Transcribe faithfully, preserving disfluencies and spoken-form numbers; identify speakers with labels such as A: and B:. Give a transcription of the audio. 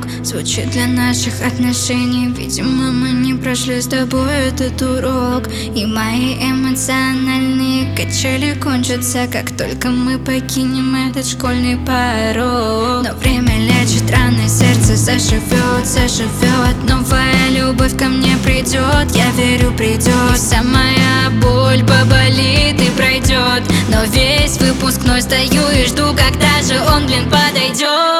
A: звучит для наших отношений. Видимо, мы не прошли с тобой этот урок, и мои эмоциональные качели кончатся, как только мы покинем этот школьный порог. Но время лечит раны, сердце заживет, заживет. Новая любовь ко мне придет, я верю, придет. И вся моя боль поболит и пройдет. Но весь выпускной стою и жду, когда же он, блин, подойдет.